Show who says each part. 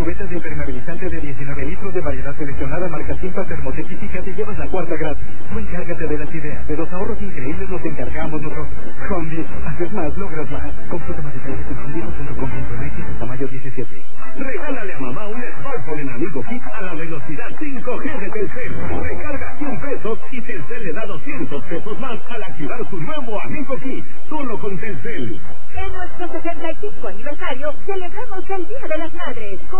Speaker 1: cubetas de impermeabilizante de 19 litros de variedad seleccionada marca Simpa termotécnica, te llevas la cuarta gratis. Tú encárgate de las ideas, de los ahorros increíbles los encargamos nosotros. Home, haces más, logras más. Consulta más detalles en homedepot.com.mx hasta mayo 17.
Speaker 2: Regálale a mamá un smartphone en Amigo Kit a la velocidad 5G de Telcel. Recarga 100 pesos y Telcel le da 200 pesos más al activar su nuevo Amigo Kit, solo con Telcel.
Speaker 3: En nuestro 65 aniversario celebramos el Día de las Madres.